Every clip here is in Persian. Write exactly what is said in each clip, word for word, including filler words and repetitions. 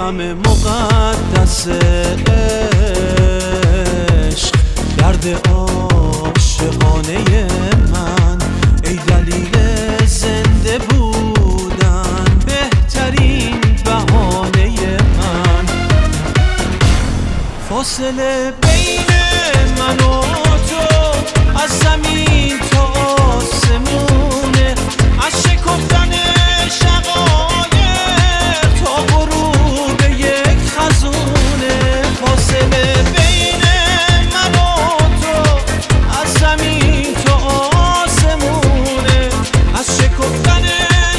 همه مقدس عشق، درد عاشقانه من، ای دلیل زنده بودن، بهترین بهانه من. فاصله بین من و تو از زمین تا آسمونه، از شکفتن شقایق تا غروب یک خزونه. فاصله بین من و تو از زمین تا آسمونه، از شکفتن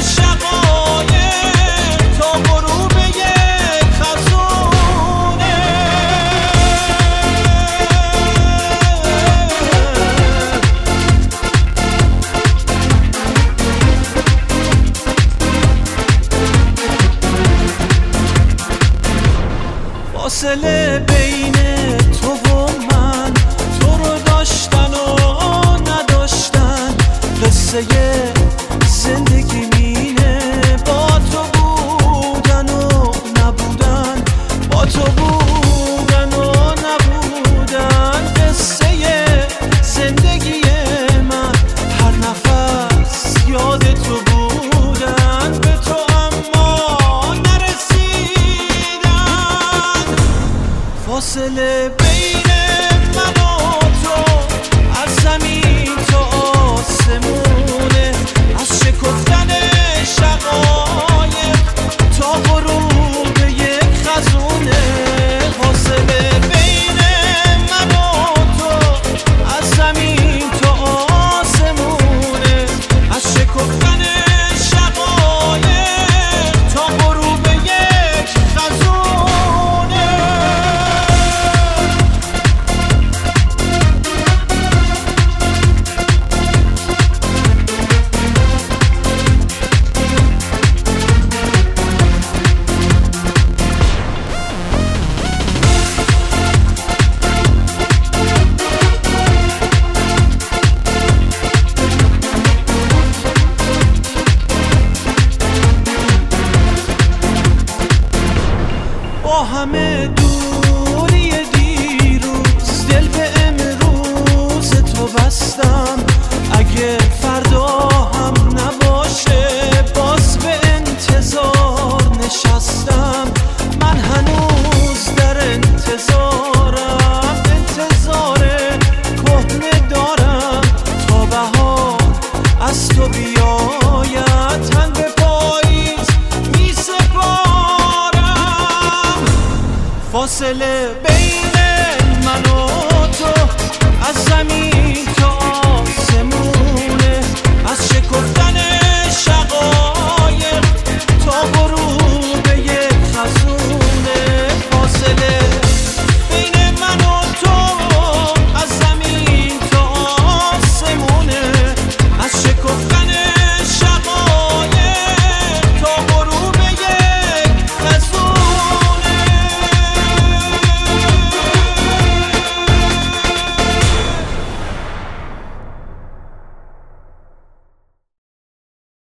شقایق تا غروب یک خزونه. فاصله بین تو و من، تو رو داشتن و نداشتن، قصه زندگی مینه. با تو بودن و نبودن، با تو بودن و نبودن، قصه زندگی من. هر نفس یاد تو بودن، به تو اما نرسیدن. فاصله بین من و تو از زمین تا آسمونه، از شکفتن شقایق تا غروب یک خزونه. فاصله بین من و تو از زمین تا آسمونه، از شکفتن شقایق تا غروب یک خزونه. با همه دوری دیروز، دل به امروز تو بستم. اگه فردا هم نباشه، باز به انتظار نشستم. من هنوز در انتظارم، انتظار کهنه دارم تا بهار از تو بیاید. تن به پاییز می سپارم. فاصله بین من و تو از زمین تا آسمونه، از شکفتن شقایق